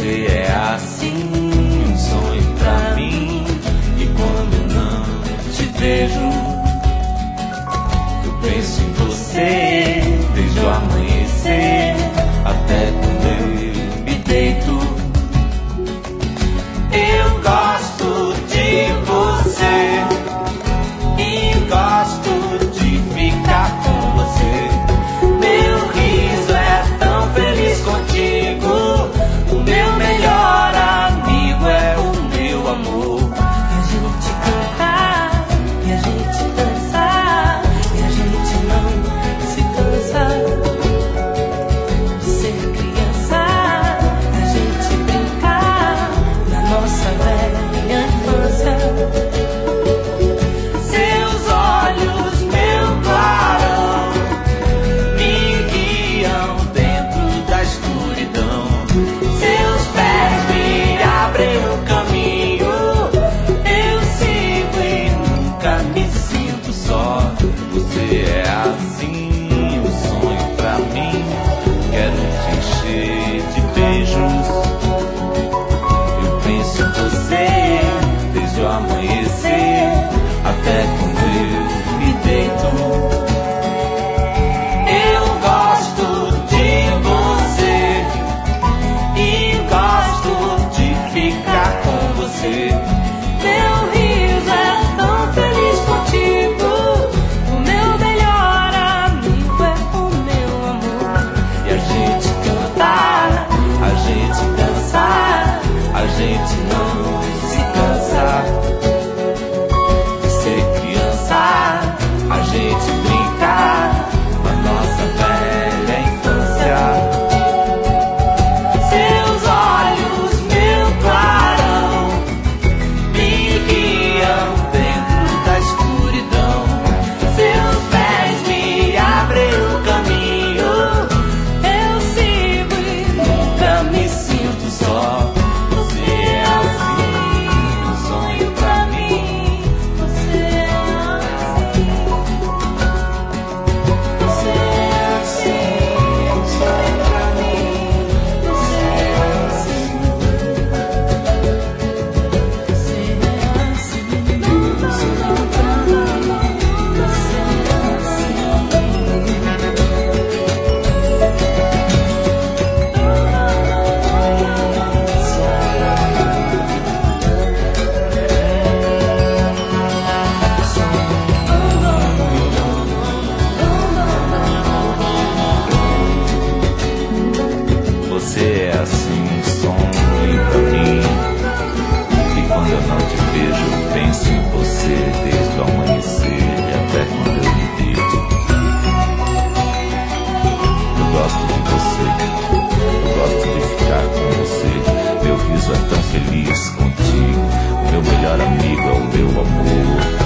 Você é assim, um sonho pra mim. E quando eu não te vejo, eu penso em você desde o amanhecer até quando eu me deito. Eu gosto de você e gosto de ficar com você. Meu riso é tão feliz contigo. O meu melhor amigo é o meu amor. E a gente canta, e a gente dança, e a gente não se cansa de ser criança. A gente brinca na nossa velha infância. Seus olhos, meu clarão, me guiam dentro da escuridão. Seus pés me abrem o caminho. Eu sigo e nunca me sinto só. Você é assim, um sonho pra mim. Quero te encher de beijos. Eu penso em você desde o amanhecer até quando eu me deito. Eu gosto de você e gosto de ficar com você. Meu riso é tão feliz contigo. O meu melhor amigo é o meu amor. E a gente canta, a gente dança, a gente não se cansa de ser criança. A gente brinca na nossa velha infância. Seus olhos, meu clarão, me guiam dentro da escuridão. Seus pés me abrem o caminho. Eu sigo e Nunca me sinto só. Você é assim, um sonho pra mim. você é assim. Você é assim, um sonho pra mim. Você é assim. Você é assim, um sonho pra mim. Você é Você é assim, um sonho pra mim. E quando eu não te vejo, eu penso em você desde o amanhecer e até quando eu me deito. Eu gosto de você, eu gosto de ficar com você. Meu riso é tão feliz contigo. O meu melhor amigo é o meu amor.